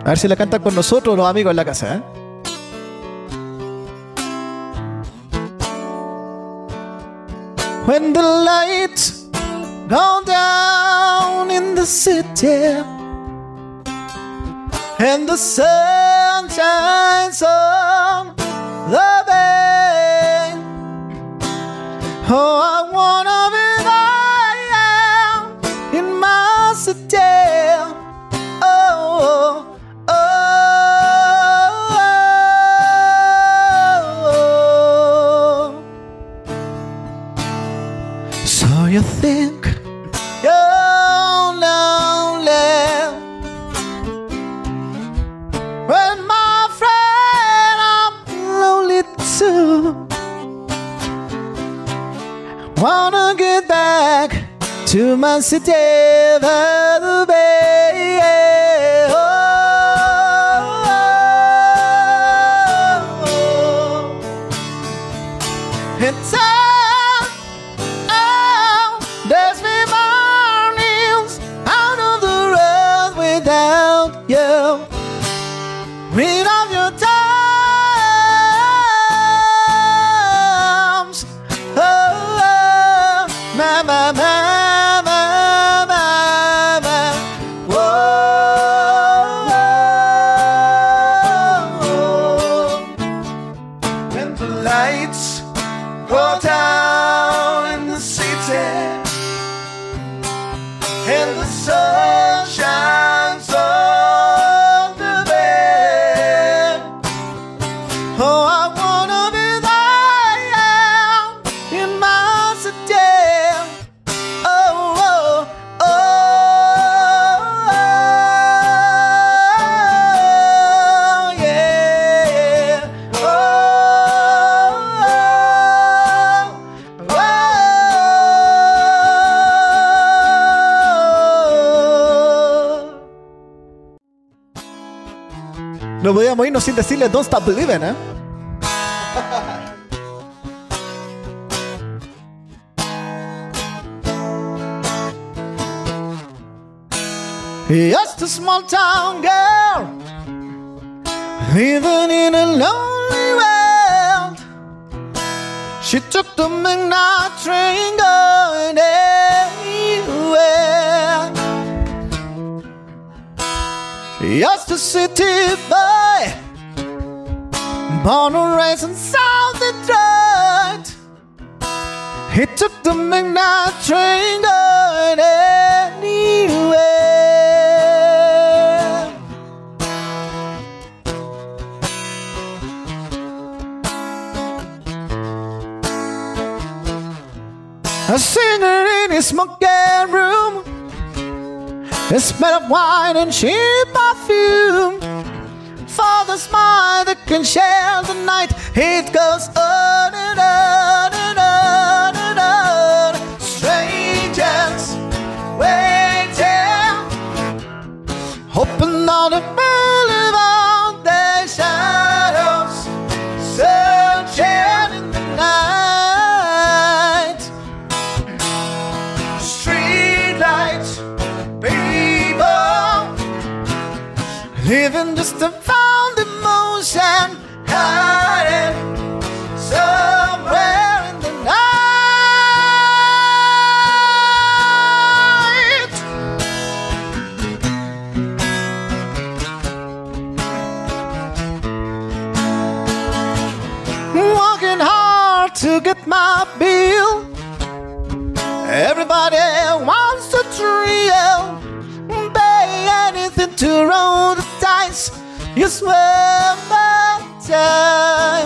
A ver si la cantan con nosotros los amigos en la casa, ¿eh? When the lights go down in the city and the sun shines on the bay, oh, I wanna be there in my city. Oh, oh, oh, oh. So you think you're lonely? Well, my friend, I'm lonely too. Wanna get back to my city by the bay. Oh, oh, oh. It's there's me mornings out of the road without you. Rid of your times. Oh, oh, my, my, my, my, my, my. Whoa. When the lights go down in the city and the sun shines on the bed, oh, I wanna be there in my city. Oh, oh, oh, oh, yeah. Oh, oh, oh. No podíamos irnos sin decirle Don't Stop Believing, ¿eh? Just a small town girl living in a lonely world. She took the midnight train going anywhere. Just a city boy, born and raised in South Detroit. He took the midnight train going anywhere. A singer in his smoking room, the smell of wine and cheap perfume. For the smile that can share the night, it goes on and on and on and on. Strangers waiting, hoping on the boulevard, their shadows searching in the night. Street lights, people living just to found emotion, hiding somewhere in the night. Working hard to get my bill. Everybody wants to thrill, pay anything to roll the dice. You swear my time.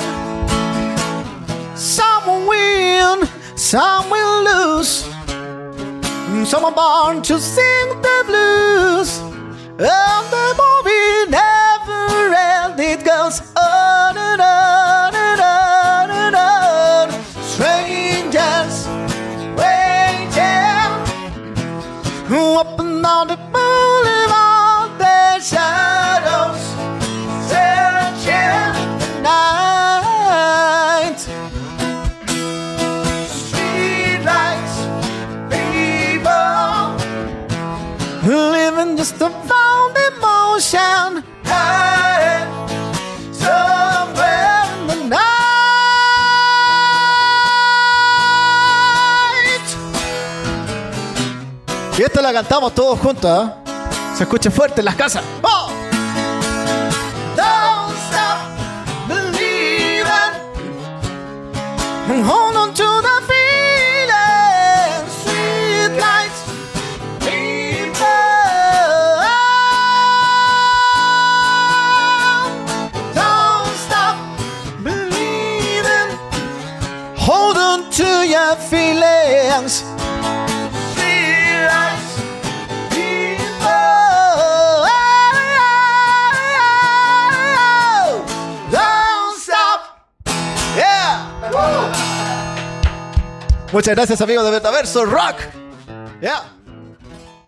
Some will win, some will lose. Some are born to sing the blues. And the movie never ends. It goes on and on and on and on. Strangers waiting, up and on the boulevard, their shadows searching in the night. Street lights, people living just to found emotion. la cantamos todos juntos, ¿eh? Se escucha fuerte en las casas. ¡Oh! Don't stop believing and hold on to the feeling. Sweet lights, people. Don't stop believing. Hold on to your feelings. Sweet lights, people. Don't stop. Yeah. Muchas gracias, amigos de Metaverso Rock. Yeah.